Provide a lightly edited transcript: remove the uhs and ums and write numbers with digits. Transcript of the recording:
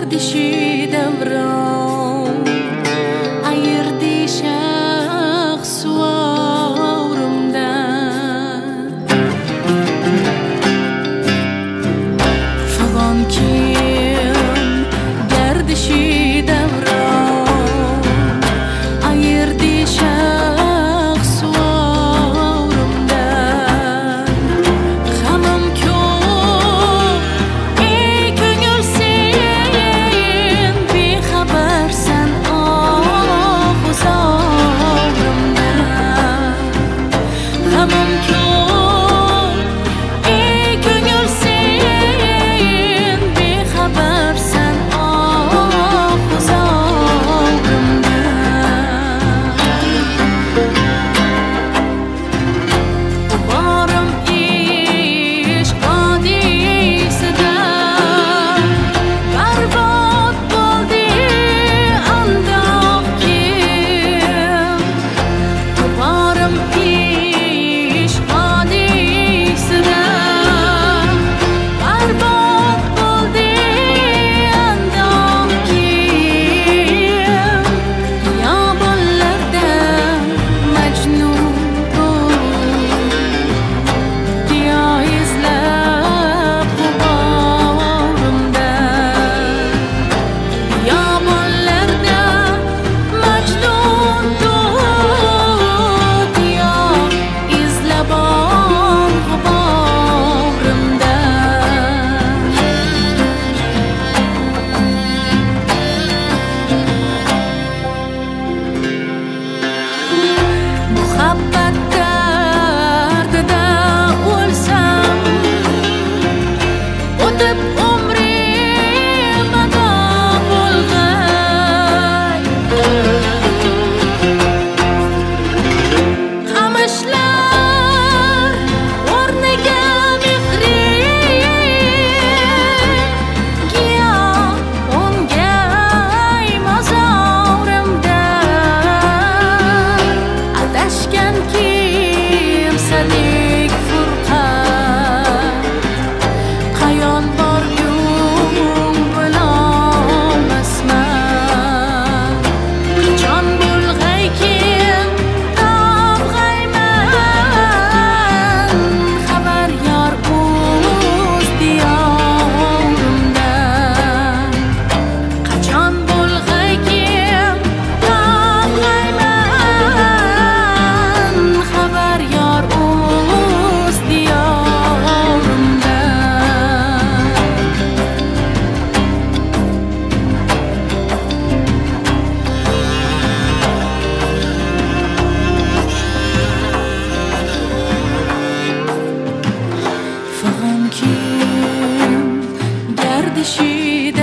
گردشی دوران ayırdı şahsuarımdan falan kim gerdişi devran ayırdı şahsuarımdan hamam çok ey gönül sen bexabarsan ah uzağımdan hamam çok ey gönül sen bexabarsan ah uzağımdan Varım iş hadisede berbat buldu andaq kim Varım iş hadisede berbat buldu andaq kim Yabanlarda Mecnun diya izlab g'uborimda Yamonlarda Majnun diya izlab g'uborimda Muhabbat dardida o'lsam o'tib umrim ado bo'lg'ay qamishlar o'rniga mehring giyoh o'ngay mozorimda adashgan kimsalik furqat qayon borgum bilolmasman qachon bo'lg'aykin tog'ayman xabar yor o'z diyorimdan qachon bo'lg'aykin tog'ayman xabar yor o'z diyorimdan Falan kim gerdişi